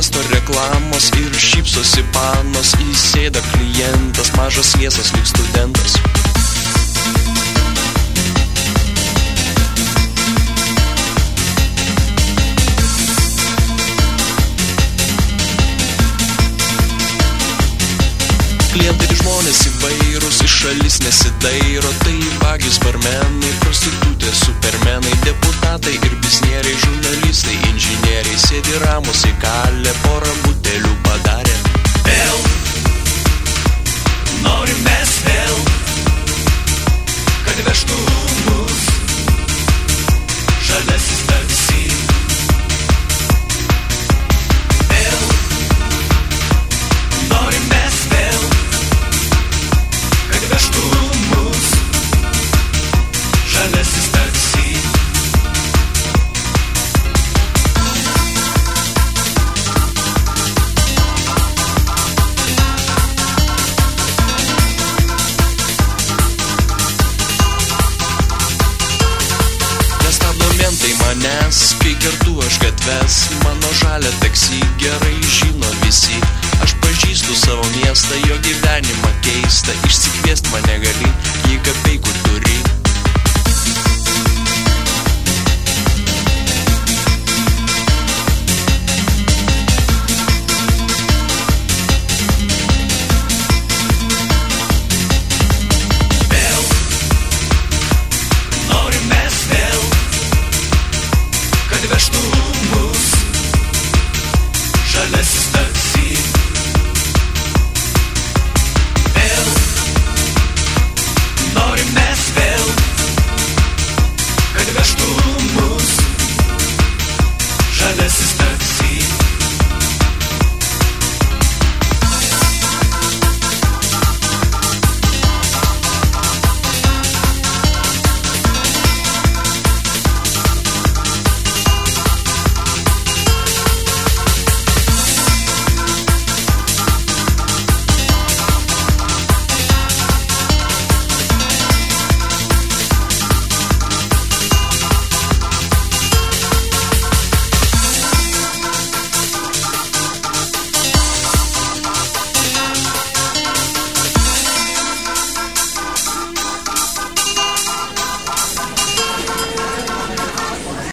miesto reklamos ir šypsosi panos, įsėda klientas, mažas liesas lyg studentas. Klientai žmonės įvairūs, iš šalis nesidairo, tai vagys, barmenai, prostitutės, supermenai, deputatai ir biznieriai, žurnalistai, inžinieriai, sėdi ramus įkalę, porą butelių padarė. Vėl, norim mes vėl, kad vežtų mus žaliasis taksi. Vėl, norim mes vėl, vežtų mus žaliasis taksi. Nestabdo mentai manęs, kai kertu aš gatves, mano žalią taksi gerai žino visi. Aš pažįstu savo miestą, jo gyvenimą keistą, išsikviest mane gali, jei kapeikų turi. Vėl, norim mes vėl, kad vežtų mus žaliasis